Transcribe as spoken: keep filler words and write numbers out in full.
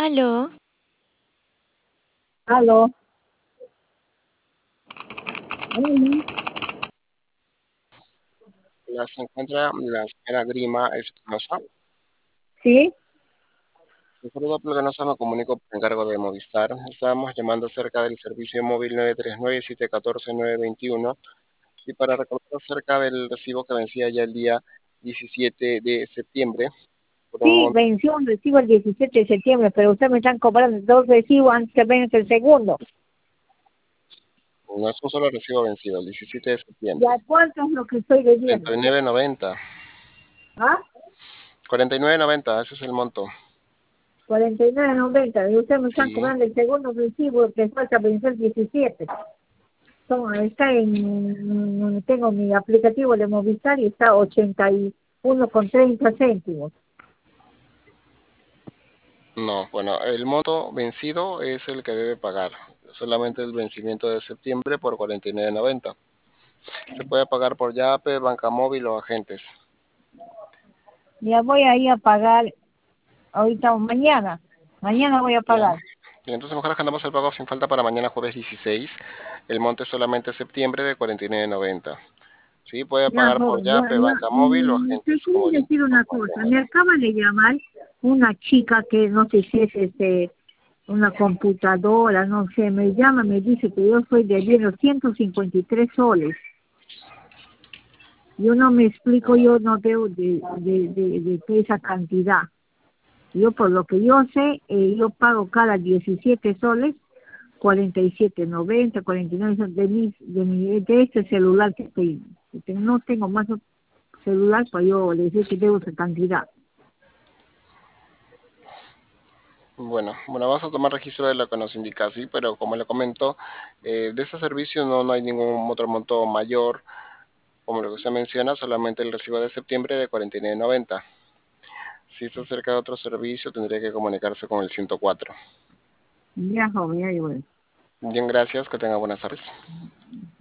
Aló. Aló. Hola. La se encuentra la señora Grima Espinosa. Sí, Un saludo Pluganosa, me comunico por encargo de Movistar. Estábamos llamando acerca del servicio móvil nueve tres nueve, siete uno cuatro, nueve dos uno y para recordar acerca del recibo que vencía ya el día diecisiete de septiembre por un sí, monto. venció un recibo el diecisiete de septiembre, pero ustedes me están cobrando dos recibos antes que vence el segundo. No es un solo recibo vencido, el diecisiete de septiembre. ¿Ya cuánto es lo que estoy debiendo? cuarenta y nueve noventa. ¿Ah? cuarenta y nueve noventa, ese es el monto. cuarenta y nueve noventa. Y ustedes me están Sí, cobrando el segundo recibo que falta vencer el diecisiete. Toma, está en, tengo mi aplicativo de Movistar y está ochenta y uno con treinta céntimos. no, bueno, el monto vencido es el que debe pagar. Solamente el vencimiento de septiembre por cuarenta y nueve noventa. Se puede pagar por Yape, banca móvil o agentes. Ya voy a ir a pagar ahorita o mañana. Mañana voy a Ya. pagar. Y entonces mejor agendamos el pago sin falta para mañana jueves dieciséis. El monto es solamente septiembre de cuarenta y nueve noventa. Sí, puede Ya, pagar por joven, ya, Yape, ya. banca móvil o Y te agentes, quería como le decir indico su una cosa. Me compañero. acaba de llamar una chica que no sé si es este, una computadora, no sé, me llama, me dice que yo soy debiendo ciento cincuenta y tres soles. Yo no me explico, No, yo no veo de, de, de, de qué esa cantidad. Yo, por lo que yo sé, eh, yo pago cada diecisiete soles, cuarenta y siete noventa, cuarenta y nueve son de, mis, de, mi, de este celular que estoy. Que no tengo más celular para yo decir que debo esa cantidad. Bueno, bueno, vamos a tomar registro de lo que nos indica, sí, pero como le comento, eh, de ese servicio no, no hay ningún otro monto mayor, como lo que usted menciona, solamente el recibo de septiembre de cuarenta y nueve noventa. Si está cerca de otro servicio, tendría que comunicarse con el ciento cuatro. Ya, joven, ya, yo voy. Bien, gracias, que tenga buenas tardes.